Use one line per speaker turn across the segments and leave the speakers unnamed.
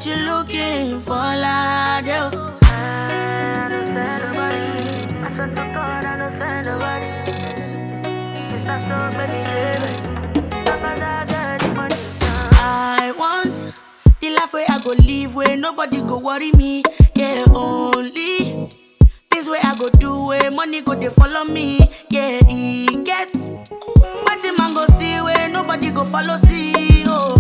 what you looking for, lad. Yo.
I don't stand nobody. I swear to God, I don't stand nobody. It's not so many baby. Sometimes I get the money.
I want the life where I go live, where nobody go worry me. Yeah, only this way I go do, where money go they follow me. Yeah, he get what the man go see, where nobody go follow see. Oh,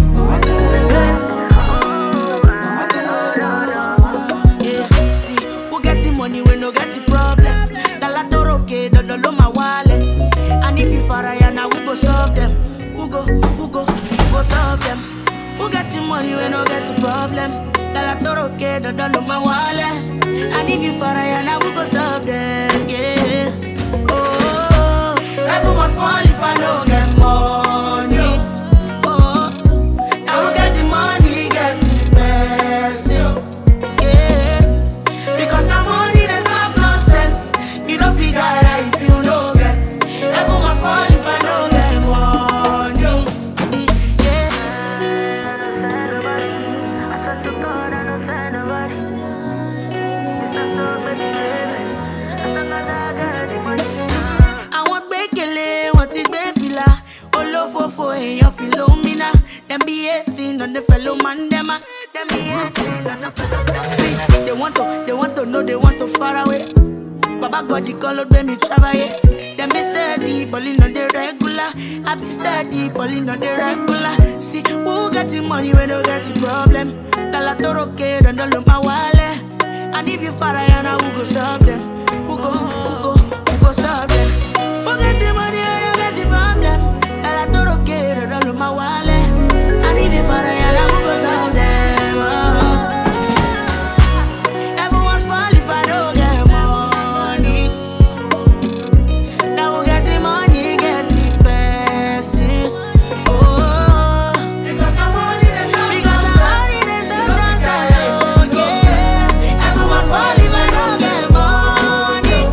yeah, see, who get the money when no get the problem? Galatoroke, don't know my wallet. And if you fire, now we go solve them. Who go solve them? Who get the money when no get the problem? Galatoroke, don't know my wallet. And if you fire, now we go solve them. Yeah. Oh, life must fall if I don't get money. Oh, now we get the money, get the blessing. Yeah, because now money there's no process. You don't figure out if you don't get. Life must fall if I don't get money. Yeah.
I swear to God, I don't stand nobody. It's not so many baby. Sometimes I get the money.
Àwọn gbẹ́kẹ̀lé wọn ti gbé fìlà olófòfò èèyàn fi ló ń mìíràn dem be hating on the fellow man dem a dem be hating on the fellow man. See, they want to know, they want to far away. Baba God the call gbé mi travel. Dem be steady balling on the regular. I be steady balling on the regular. See, who get the money when no get the problem? Galatoroke don't know my wallet. And if you far away now who go solve them? Who go solve them? Who get the money when no get the problem? Galatoroke don't know my wallet. And if you far away now who go solve them? Oh. Everyone's fall if I don't get money. Now who get the money, get the best thing. Oh, because the money there's no dance. Oh yeah, everyone's fall if I don't get money.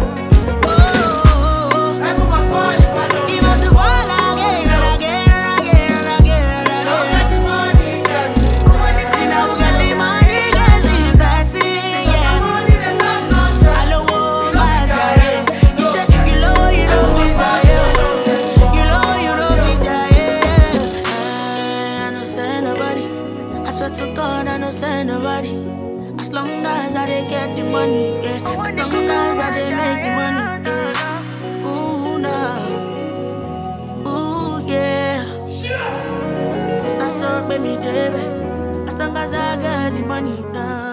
Oh, everyone's fall if I don't. He must fall again and again and again and again and again. Now who get the money, get the best. See, now who get the money, get the best thing. Yeah, money there's no dance. I know my day. You say you know you don't fit die. You know you don't fit die. I don't stand nobody. I swear to God, I don't stand nobody. As long as I dey get the money, yeah. As long as I dey make the money, yeah. Ooh, nah. Ooh, yeah. It's not so, baby, baby. As long as I get the money, nah.